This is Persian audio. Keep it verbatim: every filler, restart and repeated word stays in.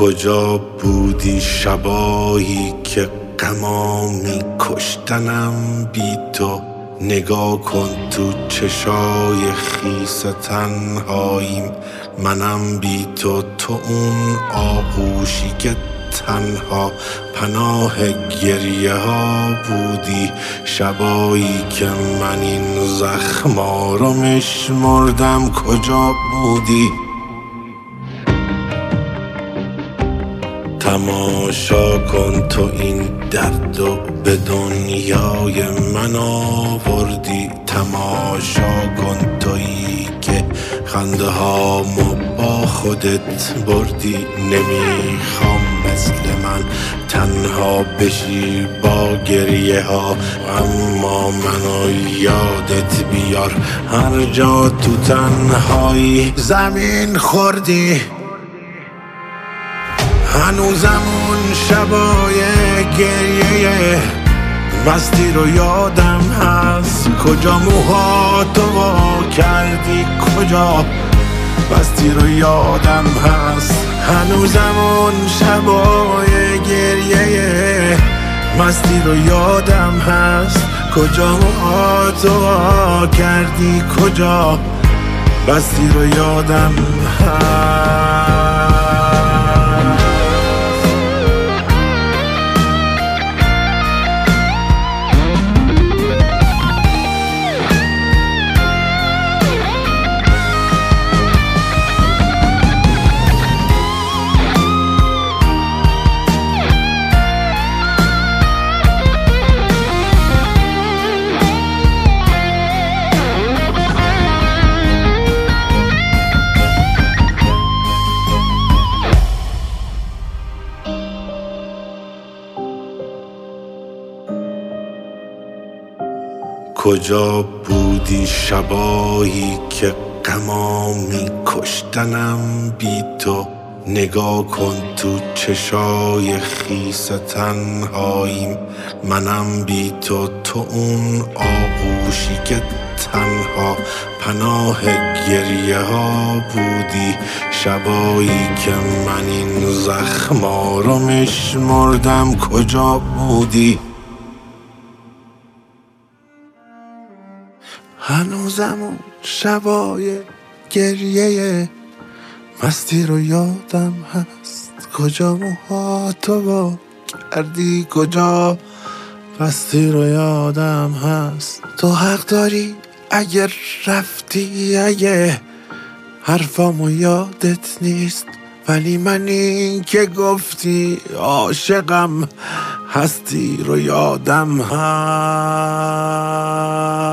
کجا بودی شبایی که غما می کشتنم بی تو؟ نگاه کن تو چشای خیس تنهاییم، منم بی تو، تو اون آغوشی که تنها پناه گریه ها بودی. شبایی که من این زخما رو میشمردم کجا بودی؟ تماشا کن تو این درد و به دنیای من آوردی. تماشا کن تویی که خنده هامو با خودت بردی. نمیخوام مثل من تنها بشی با گریه ها، اما منو یادت بیار هر جا تو تنهایی زمین خوردی. هنوزم اون شبای گریه مستی رو یادم هست. کجا موهاتو وا کردی، کجا بستی رو یادم هست. هنوزم اون شبای گریه مستی رو یادم هست. کجا موهاتو وا کردی، کجا بستی رو یادم هست. کجا بودی شبایی که غما می کشتنم بی تو؟ نگاه کن تو چشای خیس تنهاییم، منم بی تو، تو اون آغوشی که تنها پناه گریه ها بودی. شبایی که من این زخما رو میشمردم کجا بودی؟ هنوزم اون شبای گریه مستی رو یادم هست. کجا موهاتو وا کردی، کجا بستی رو یادم هست. تو حق داری اگر رفتی، اگه حرفامو یادت نیست، ولی من این که گفتی عاشقم هستی رو یادم هست.